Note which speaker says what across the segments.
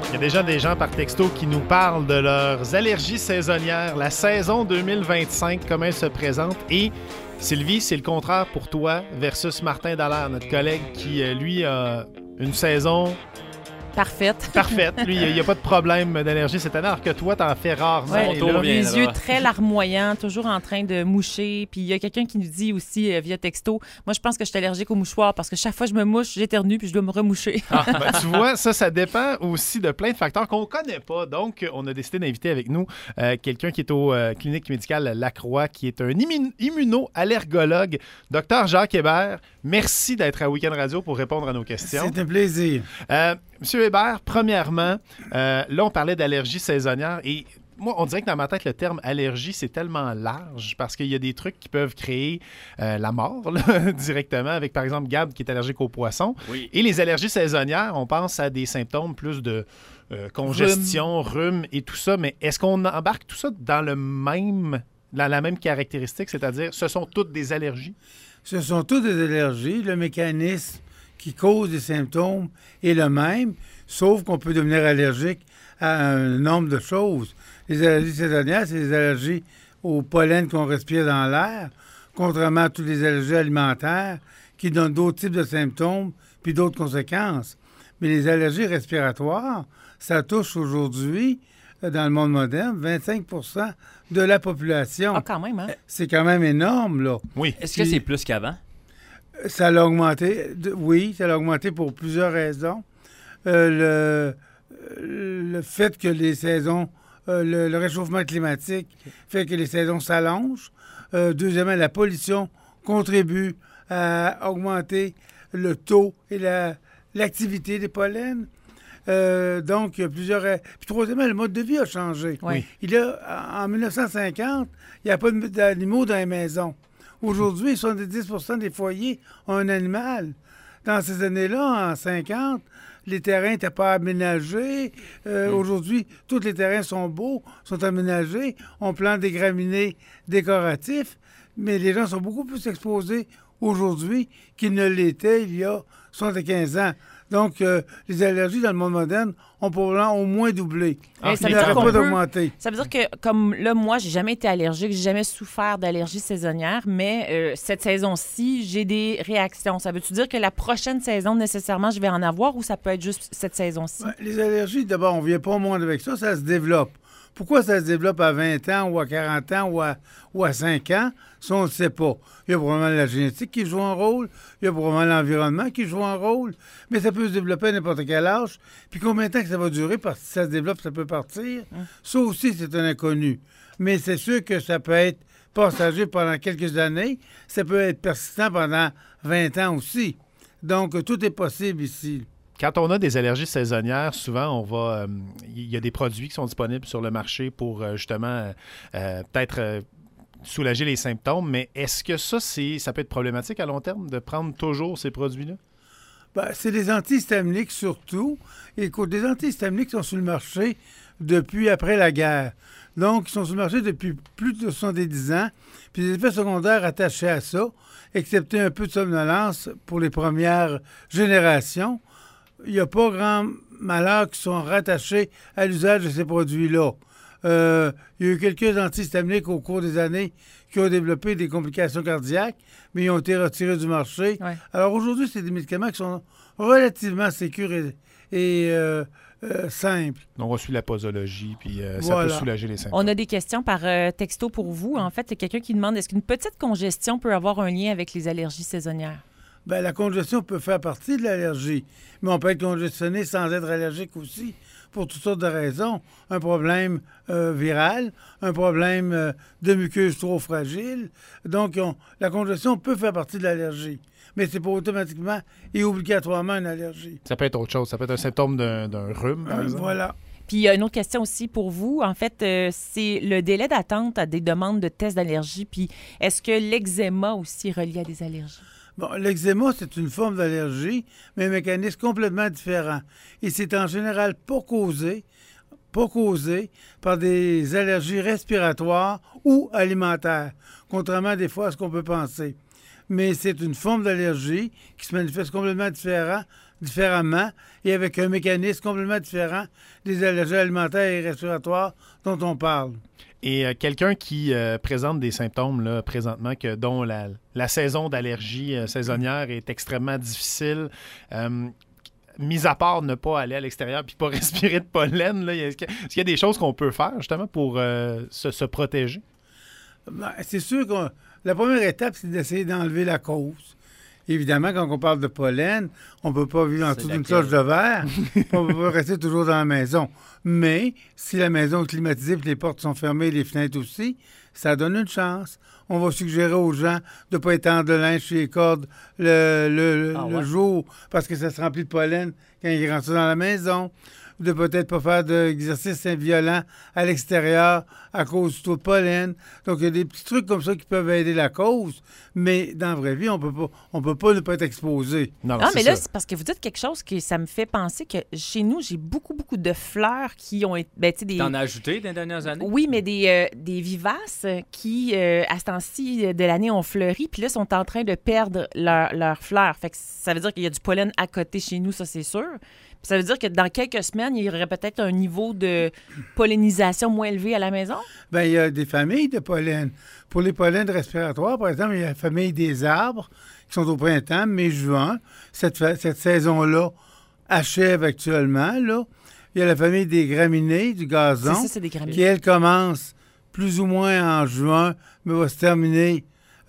Speaker 1: Il y a déjà des gens par texto qui nous parlent de leurs allergies saisonnières, la saison 2025, comment elle se présente. Et Sylvie, c'est le contraire pour toi versus Martin Dallaire, notre collègue qui, lui, a une saison...
Speaker 2: Parfaite.
Speaker 1: Parfaite. Lui, il n'y a pas de problème d'allergie cette année, alors que toi, t'en fais rarement.
Speaker 2: Ouais,
Speaker 1: là,
Speaker 2: les yeux très larmoyants, toujours en train de moucher. Puis il y a quelqu'un qui nous dit aussi via texto, moi, je pense que je suis allergique aux mouchoirs parce que chaque fois que je me mouche, j'éternue puis je dois me remoucher.
Speaker 1: Tu vois, ça dépend aussi de plein de facteurs qu'on ne connaît pas. Donc, on a décidé d'inviter avec nous quelqu'un qui est au clinique médicale Lacroix, qui est un immuno-allergologue, Dr Jacques Hébert. Merci d'être à Week-end Radio pour répondre à nos questions.
Speaker 3: C'est un plaisir.
Speaker 1: Monsieur Hébert, premièrement, là, on parlait d'allergie saisonnière et moi, on dirait que dans ma tête, le terme allergie, c'est tellement large parce qu'il y a des trucs qui peuvent créer la mort là, directement avec, par exemple, Gab qui est allergique aux poissons. Oui. Et les allergies saisonnières, on pense à des symptômes plus de congestion, rhume et tout ça. Mais est-ce qu'on embarque tout ça dans la même caractéristique, c'est-à-dire ce sont toutes des allergies?
Speaker 3: Ce sont toutes des allergies. Le mécanisme qui cause des symptômes est le même, sauf qu'on peut devenir allergique à un nombre de choses. Les allergies saisonnières, c'est les allergies au pollen qu'on respire dans l'air, contrairement à toutes les allergies alimentaires qui donnent d'autres types de symptômes puis d'autres conséquences. Mais les allergies respiratoires, ça touche aujourd'hui, dans le monde moderne, 25 % de la population.
Speaker 2: Ah, quand même, hein?
Speaker 3: C'est quand même énorme, là.
Speaker 1: Oui.
Speaker 4: Est-ce que c'est plus qu'avant?
Speaker 3: Ça l'a augmenté. Oui, ça l'a augmenté pour plusieurs raisons. Le fait que les saisons, le réchauffement climatique fait que les saisons s'allongent. Deuxièmement, la pollution contribue à augmenter le taux et l'activité des pollens. Donc, il y a plusieurs... Puis troisièmement, le mode de vie a changé.
Speaker 2: Oui.
Speaker 3: En 1950, il n'y a pas d'animaux dans les maisons. Aujourd'hui, 70 % des foyers ont un animal. Dans ces années-là, en 50, les terrains n'étaient pas aménagés. Aujourd'hui, tous les terrains sont beaux, sont aménagés. On plante des graminées décoratifs, mais les gens sont beaucoup plus exposés aujourd'hui qu'ils ne l'étaient il y a 75 ans. Donc, les allergies dans le monde moderne ont probablement au moins doublé.
Speaker 2: Ça
Speaker 3: n'aurait pas d'augmenter.
Speaker 2: Ça veut dire que, comme là, moi, j'ai jamais été allergique, j'ai jamais souffert d'allergie saisonnière, mais cette saison-ci, j'ai des réactions. Ça veut-tu dire que la prochaine saison, nécessairement, je vais en avoir ou ça peut être juste cette saison-ci?
Speaker 3: Ouais, les allergies, d'abord, on ne vient pas au monde avec ça, ça se développe. Pourquoi ça se développe à 20 ans ou à 40 ans ou à 5 ans? Ça, on ne sait pas. Il y a probablement la génétique qui joue un rôle, il y a probablement l'environnement qui joue un rôle, mais ça peut se développer à n'importe quel âge. Puis combien de temps que ça va durer, parce que si ça se développe, ça peut partir. Ça aussi, c'est un inconnu. Mais c'est sûr que ça peut être passager pendant quelques années, ça peut être persistant pendant 20 ans aussi. Donc, tout est possible ici.
Speaker 1: Quand on a des allergies saisonnières, souvent, il y a des produits qui sont disponibles sur le marché pour justement peut-être soulager les symptômes. Mais est-ce que ça peut être problématique à long terme de prendre toujours ces produits-là?
Speaker 3: Ben, c'est des antihistaminiques surtout. Écoute, des antihistaminiques sont sur le marché depuis après la guerre. Donc, ils sont sur le marché depuis plus de 70 ans. Puis les effets secondaires attachés à ça, excepté un peu de somnolence pour les premières générations, il n'y a pas grand malheur qui sont rattachés à l'usage de ces produits-là. Il y a eu quelques antihistaminiques au cours des années qui ont développé des complications cardiaques, mais ils ont été retirés du marché. Ouais. Alors aujourd'hui, c'est des médicaments qui sont relativement sécures et simples.
Speaker 1: Donc on suit la posologie, puis ça peut soulager les symptômes.
Speaker 2: On a des questions par texto pour vous. En fait, il y a quelqu'un qui demande, est-ce qu'une petite congestion peut avoir un lien avec les allergies saisonnières?
Speaker 3: Bien, la congestion peut faire partie de l'allergie, mais on peut être congestionné sans être allergique aussi, pour toutes sortes de raisons. Un problème viral, un problème de muqueuse trop fragile. Donc, la congestion peut faire partie de l'allergie, mais c'est pas automatiquement et obligatoirement une allergie.
Speaker 1: Ça peut être autre chose. Ça peut être un symptôme d'un rhume, par exemple.
Speaker 3: Voilà.
Speaker 2: Puis il y a une autre question aussi pour vous. En fait, c'est le délai d'attente à des demandes de tests d'allergie. Puis est-ce que l'eczéma aussi est relié à des allergies?
Speaker 3: Bon, l'eczéma, c'est une forme d'allergie, mais un mécanisme complètement différent. Et c'est en général pas causé par des allergies respiratoires ou alimentaires, contrairement des fois à ce qu'on peut penser. Mais c'est une forme d'allergie qui se manifeste complètement différent différemment et avec un mécanisme complètement différent des allergies alimentaires et respiratoires dont on parle.
Speaker 1: Et quelqu'un qui présente des symptômes là, présentement, dont la saison d'allergie saisonnière est extrêmement difficile, mis à part ne pas aller à l'extérieur puis pas respirer de pollen, là, est-ce qu'il y a des choses qu'on peut faire justement pour se protéger?
Speaker 3: Ben, c'est sûr que la première étape, c'est d'essayer d'enlever la cause. Évidemment, quand on parle de pollen, on ne peut pas vivre en dessous d'une cloche de verre. On ne peut pas rester toujours dans la maison. Mais si la maison est climatisée et les portes sont fermées, les fenêtres aussi, ça donne une chance. On va suggérer aux gens de ne pas étendre le linge sur les cordes le jour parce que ça se remplit de pollen quand ils rentrent dans la maison. De peut-être pas faire d'exercice violent à l'extérieur à cause du taux de pollen. Donc, il y a des petits trucs comme ça qui peuvent aider la cause, mais dans la vraie vie, on peut pas ne pas être exposé.
Speaker 2: Non, mais là, c'est parce que vous dites quelque chose que ça me fait penser que chez nous, j'ai beaucoup de fleurs qui ont été... Ben,
Speaker 4: T'en as ajouté dans les dernières années?
Speaker 2: Oui, mais des vivaces qui, à ce temps-ci de l'année, ont fleuri, puis là, sont en train de perdre leurs fleurs. Fait que ça veut dire qu'il y a du pollen à côté chez nous, ça, c'est sûr. Puis ça veut dire que dans quelques semaines, il y aurait peut-être un niveau de pollinisation moins élevé à la maison?
Speaker 3: Bien, il y a des familles de pollen. Pour les pollens respiratoires, par exemple, il y a la famille des arbres qui sont au printemps, mai-juin. Cette saison-là achève actuellement. Là. Il y a la famille des graminées, du gazon,
Speaker 2: c'est des graminées.
Speaker 3: Qui, elle, commence plus ou moins en juin, mais va se terminer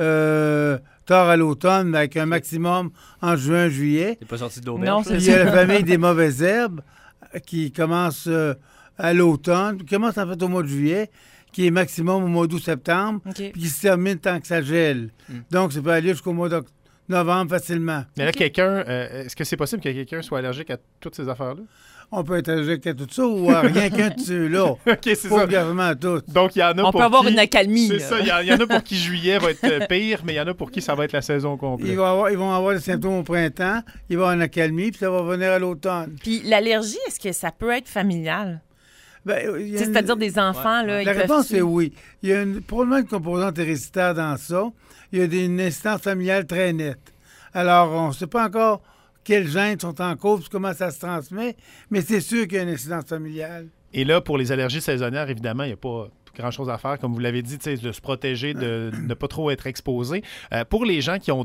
Speaker 3: tard à l'automne, avec un maximum en juin, juillet.
Speaker 4: T'es pas sorti de l'auberge?
Speaker 2: Non,
Speaker 3: Il y a la famille des mauvaises herbes qui commence à l'automne, qui commence en fait au mois de juillet, qui est maximum au mois d'août-septembre, puis qui se termine tant que ça gèle. Donc, ça peut aller jusqu'au mois de novembre facilement.
Speaker 1: Mais là, est-ce que c'est possible que quelqu'un soit allergique à toutes ces affaires-là?
Speaker 3: On peut être allergique à tout ça ou à rien qu'un de ceux-là.
Speaker 1: OK, c'est ça.
Speaker 3: Pas à tout.
Speaker 1: Donc, il y en a
Speaker 2: on peut avoir une accalmie.
Speaker 1: C'est ça. Il y en a pour qui juillet va être pire, mais il y en a pour qui ça va être la saison complète.
Speaker 3: Ils vont avoir des symptômes au printemps, ils vont avoir une accalmie, puis ça va venir à l'automne.
Speaker 2: Puis l'allergie, est-ce que ça peut être familial? C'est-à-dire des enfants, là,
Speaker 3: la réponse est oui. Il y a probablement une composante héréditaire dans ça. Il y a une instance familiale très nette. Alors, on ne sait pas encore quels gènes sont en cause, comment ça se transmet, mais c'est sûr qu'il y a une incidence familiale.
Speaker 1: Et là, pour les allergies saisonnières, évidemment, il n'y a pas grand-chose à faire, comme vous l'avez dit, de se protéger, de ne pas trop être exposé. Pour les gens qui ont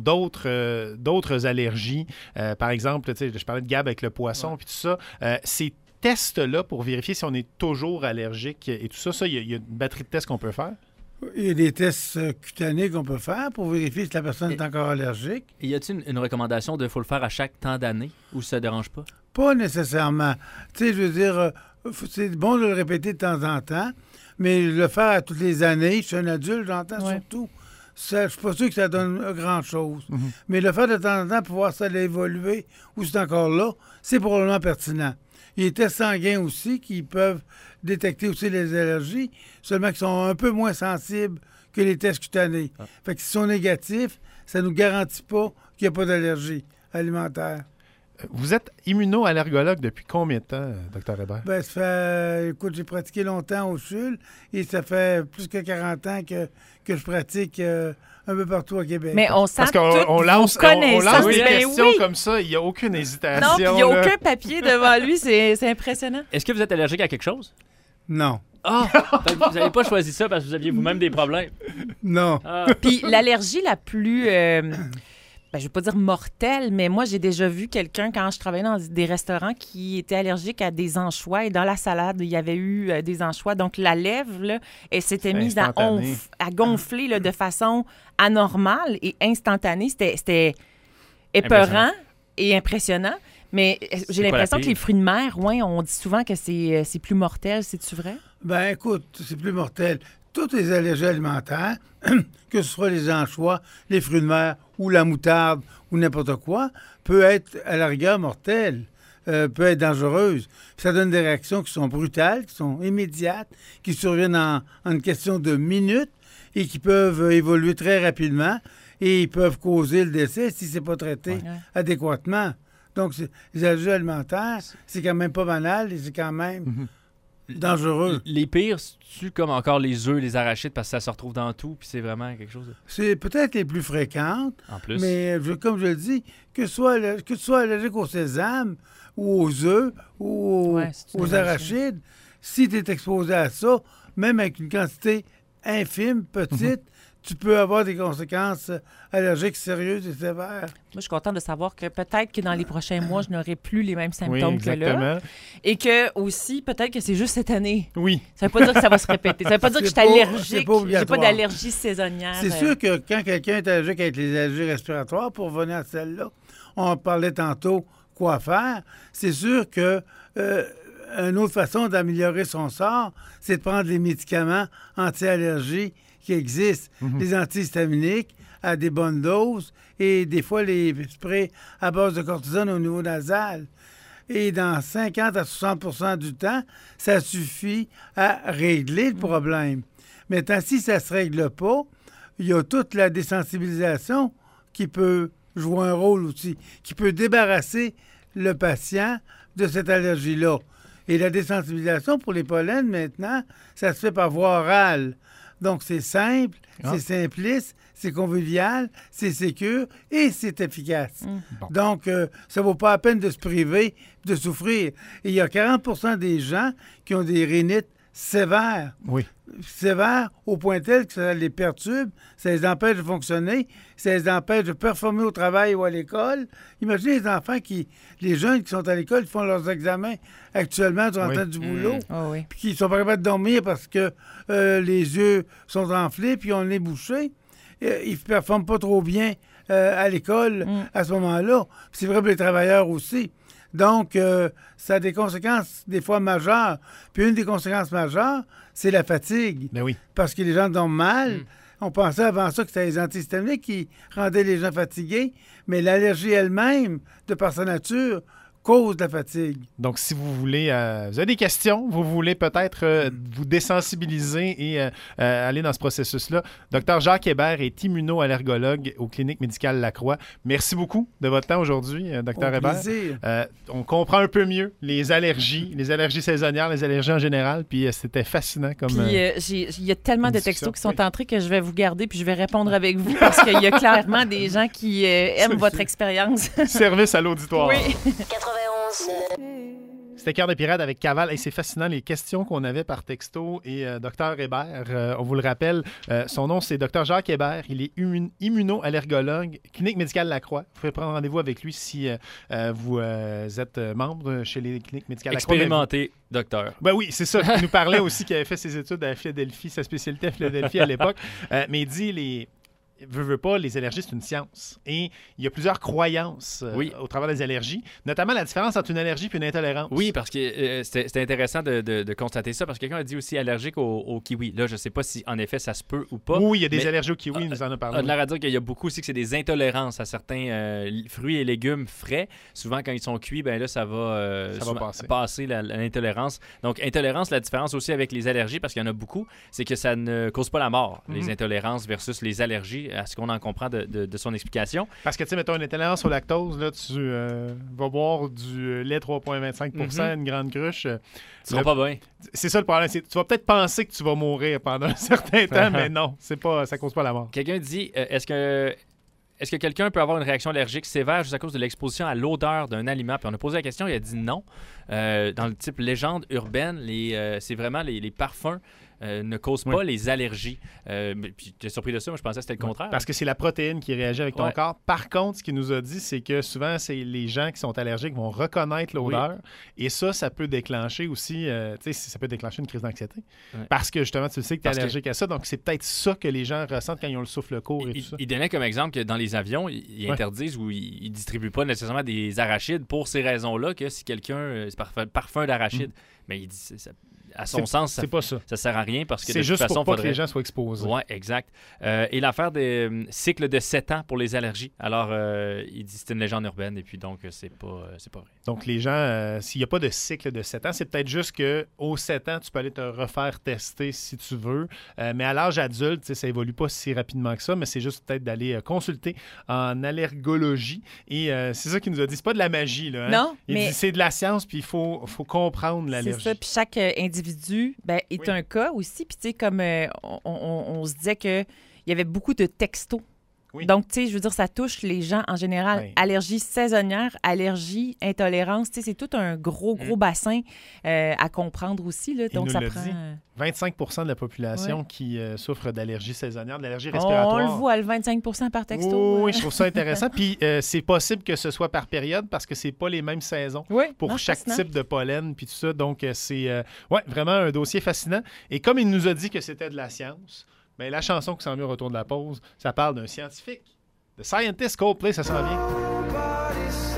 Speaker 1: d'autres allergies, par exemple, je parlais de Gab avec le poisson, puis tout ça, ces tests-là pour vérifier si on est toujours allergique et tout ça, il y a une batterie de tests qu'on peut faire?
Speaker 3: Il y a des tests cutanés qu'on peut faire pour vérifier si la personne est encore allergique.
Speaker 4: Et y a-t-il une recommandation de faut le faire à chaque temps d'année ou ça ne dérange pas?
Speaker 3: Pas nécessairement. Tu sais, je veux dire, c'est bon de le répéter de temps en temps, mais le faire à toutes les années, je suis un adulte, j'entends surtout. Ça, je suis pas sûr que ça donne grand-chose. Mm-hmm. Mais le faire de temps en temps pour voir si ça a évolué ou c'est encore là, c'est probablement pertinent. Il y a des tests sanguins aussi qui peuvent détecter aussi les allergies, seulement qu'ils sont un peu moins sensibles que les tests cutanés. Fait que s'ils sont négatifs, ça ne nous garantit pas qu'il n'y a pas d'allergie alimentaire.
Speaker 1: Vous êtes immuno-allergologue depuis combien de temps, Dr. Hébert?
Speaker 3: Bien, ça fait... Écoute, j'ai pratiqué longtemps au CHUL et ça fait plus que 40 ans que je pratique un peu partout au Québec.
Speaker 2: Mais on sent
Speaker 1: parce qu'on lance des questions
Speaker 2: oui.
Speaker 1: Comme ça, il n'y a aucune hésitation.
Speaker 2: Non, puis il n'y a aucun papier devant lui, c'est impressionnant.
Speaker 4: Est-ce que vous êtes allergique à quelque chose?
Speaker 3: Non.
Speaker 4: Ah! Vous n'avez pas choisi ça parce que vous aviez vous-même des problèmes?
Speaker 3: Non.
Speaker 2: Puis l'allergie la plus... je ne veux pas dire mortelle, mais moi, j'ai déjà vu quelqu'un, quand je travaillais dans des restaurants, qui était allergique à des anchois. Et dans la salade, il y avait eu des anchois. Donc, la lèvre, là, elle s'était mise à gonfler là, de façon anormale et instantanée. C'était épeurant et impressionnant. Mais j'ai l'impression que les fruits de mer, on dit souvent que c'est plus mortel. C'est-tu vrai?
Speaker 3: Ben écoute, c'est plus mortel. Toutes les allergies alimentaires, que ce soit les anchois, les fruits de mer ou la moutarde ou n'importe quoi, peut être à la rigueur mortelle, peut être dangereuse. Ça donne des réactions qui sont brutales, qui sont immédiates, qui surviennent en une question de minutes et qui peuvent évoluer très rapidement et ils peuvent causer le décès si c'est pas traité adéquatement. Donc, les allergies alimentaires, c'est quand même pas banal et c'est quand même dangereux.
Speaker 4: Les pires, c'est-tu comme encore les œufs, les arachides, parce que ça se retrouve dans tout, puis c'est vraiment quelque chose...
Speaker 3: C'est peut-être les plus fréquentes,
Speaker 4: En plus.
Speaker 3: mais comme je le dis, que tu sois allergique au sésame ou aux œufs ou
Speaker 2: Ouais, c'est une
Speaker 3: aux
Speaker 2: allergie.
Speaker 3: arachides, si tu es exposé à ça, même avec une quantité infime, petite, tu peux avoir des conséquences allergiques sérieuses et sévères.
Speaker 2: Moi, je suis contente de savoir que peut-être que dans les prochains mois, je n'aurai plus les mêmes symptômes que là.
Speaker 1: exactement.
Speaker 2: Et que aussi, peut-être que c'est juste cette année.
Speaker 1: Oui.
Speaker 2: Ça veut pas dire que ça va se répéter. Ça veut pas dire que je suis
Speaker 3: C'est pas
Speaker 2: allergique. J'ai pas
Speaker 3: obligatoire.
Speaker 2: d'allergie saisonnière.
Speaker 3: C'est sûr que quand quelqu'un est allergique avec les allergies respiratoires, pour revenir à celle-là, on parlait tantôt quoi faire. C'est sûr que une autre façon d'améliorer son sort, c'est de prendre les médicaments anti-allergie qui existent, les antihistaminiques à des bonnes doses et des fois les sprays à base de cortisone au niveau nasal. Et dans 50 à 60 du temps, ça suffit à régler le problème. Maintenant, si ça ne se règle pas, il y a toute la désensibilisation qui peut jouer un rôle aussi, qui peut débarrasser le patient de cette allergie-là. Et la désensibilisation pour les pollens, maintenant, ça se fait par voie orale. Donc, c'est simple, c'est simpliste, c'est convivial, c'est sécure et c'est efficace.
Speaker 1: Bon.
Speaker 3: Donc, ça ne vaut pas la peine de se priver, de souffrir. Et il y a 40 des gens qui ont des rhinites sévères.
Speaker 1: Oui.
Speaker 3: Sévères au point tel que ça les perturbe, ça les empêche de fonctionner, ça les empêche de performer au travail ou à l'école. Imaginez les jeunes qui sont à l'école, qui font leurs examens actuellement durant le temps du boulot,
Speaker 2: Ah oui.
Speaker 3: puis qui ne sont pas capables de dormir parce que les yeux sont enflés, puis ils ont le nez bouché. Ils ne performent pas trop bien à l'école à ce moment-là. Puis c'est vrai pour les travailleurs aussi. Donc, ça a des conséquences des fois majeures. Puis une des conséquences majeures, c'est la fatigue.
Speaker 1: Ben oui.
Speaker 3: Parce que les gens dorment mal. On pensait avant ça que c'était les antihistaminiques qui rendaient les gens fatigués, mais l'allergie elle-même, de par sa nature, cause de la fatigue.
Speaker 1: Donc, si vous voulez, vous avez des questions, vous voulez peut-être vous désensibiliser et aller dans ce processus-là, Dr Jacques Hébert est immuno-allergologue aux cliniques médicales Lacroix. Merci beaucoup de votre temps aujourd'hui, Dr Hébert.
Speaker 3: Plaisir.
Speaker 1: On comprend un peu mieux les allergies saisonnières, les allergies en général, puis c'était fascinant comme...
Speaker 2: Puis il y a tellement de
Speaker 1: discussion.
Speaker 2: textos qui sont entrés que je vais vous garder puis je vais répondre avec vous parce qu'il y a clairement des gens qui aiment votre expérience.
Speaker 1: Service à l'auditoire.
Speaker 2: Oui.
Speaker 5: 91.
Speaker 1: C'était Cœur de pirate avec Caval et c'est fascinant les questions qu'on avait par texto et Dr Hébert, on vous le rappelle, son nom c'est Dr Jacques Hébert, il est immuno-allergologue, clinique médicale Lacroix. Vous pouvez prendre rendez-vous avec lui si vous êtes membre chez les cliniques médicales Lacroix.
Speaker 4: Expérimenté, docteur.
Speaker 1: Ben oui, c'est ça. Il nous parlait aussi qu'il avait fait ses études à Philadelphie, sa spécialité à Philadelphie à l'époque, mais il dit veut pas, les allergies, c'est une science. Et il y a plusieurs croyances au travers des allergies, notamment la différence entre une allergie et une intolérance.
Speaker 4: Oui, parce que c'était intéressant de constater ça, parce que quelqu'un a dit aussi allergique au kiwi. Là, je sais pas si, en effet, ça se peut ou pas.
Speaker 1: Oui, il y a des
Speaker 4: mais
Speaker 1: allergies au kiwi, il nous en a parlé.
Speaker 4: On a l'air à dire qu'il y a beaucoup aussi que c'est des intolérances à certains fruits et légumes frais. Souvent, quand ils sont cuits, ben là, ça va passer l'intolérance. Donc, intolérance, la différence aussi avec les allergies, parce qu'il y en a beaucoup, c'est que ça ne cause pas la mort, les intolérances versus les allergies, à ce qu'on en comprend de son explication.
Speaker 1: Parce que, tu sais, mettons une intolérance au lactose, là, tu vas boire du lait 3,25%, une grande cruche.
Speaker 4: Tu seras pas bien.
Speaker 1: C'est ça le problème. Tu vas peut-être penser que tu vas mourir pendant un certain temps, mais non, ça cause pas la mort.
Speaker 4: Quelqu'un dit, est-ce que quelqu'un peut avoir une réaction allergique sévère juste à cause de l'exposition à l'odeur d'un aliment? Puis on a posé la question, il a dit non. Dans le type légende urbaine, c'est vraiment les parfums ne causent pas les allergies. Puis tu es surpris de ça, moi je pensais que c'était le contraire.
Speaker 1: Parce que c'est la protéine qui réagit avec ton corps. Par contre, ce qu'il nous a dit, c'est que souvent, c'est les gens qui sont allergiques vont reconnaître l'odeur. Et ça peut déclencher aussi, ça peut déclencher une crise d'anxiété. Ouais. Parce que justement, tu sais que tu es allergique à ça. Donc, c'est peut-être ça que les gens ressentent quand ils ont le souffle court et tout ça.
Speaker 4: Il donnait comme exemple que dans les avions, ils interdisent ou ils ne distribuent pas nécessairement des arachides pour ces raisons-là, que si quelqu'un, c'est parfum d'arachide, mais il dit à son sens, ça ne sert à rien parce que
Speaker 1: c'est
Speaker 4: de
Speaker 1: juste
Speaker 4: toute façon,
Speaker 1: pour pas que les gens soient exposés.
Speaker 4: Oui, exact. Et l'affaire des cycles de 7 ans pour les allergies. Alors, il dit que c'est une légende urbaine et puis donc, c'est pas vrai.
Speaker 1: Donc, les gens, s'il n'y a pas de cycle de 7 ans, c'est peut-être juste qu'aux 7 ans, tu peux aller te refaire tester si tu veux. Mais à l'âge adulte, ça évolue pas si rapidement que ça, mais c'est juste peut-être d'aller consulter en allergologie. Et c'est ça qu'il nous a dit. C'est pas de la magie, là. Hein?
Speaker 2: Non,
Speaker 1: il
Speaker 2: mais...
Speaker 1: dit c'est de la science, puis il faut comprendre l'allergie. d'allergie.
Speaker 2: C'est ça. Puis chaque individu est un cas aussi. Puis tu sais, comme on se disait qu'il y avait beaucoup de textos.
Speaker 1: Oui.
Speaker 2: Donc, tu sais, je veux dire, ça touche les gens en général.
Speaker 1: Oui.
Speaker 2: Allergie saisonnière, allergie, intolérance, tu sais, c'est tout un gros bassin à comprendre aussi. Là. Donc,
Speaker 1: nous
Speaker 2: ça
Speaker 1: l'a
Speaker 2: prend...
Speaker 1: dit. 25 de la population qui souffre d'allergie saisonnière, d'allergie respiratoire.
Speaker 2: On le voit, le 25 par texto.
Speaker 1: Oui, je trouve ça intéressant. Puis c'est possible que ce soit par période parce que c'est pas les mêmes saisons pour chaque type de pollen puis tout ça. Donc, c'est vraiment un dossier fascinant. Et comme il nous a dit que c'était de la science, bien, la chanson qui s'en vient au retour de la pause, ça parle d'un scientifique. The Scientist, Coldplay, ça s'en vient.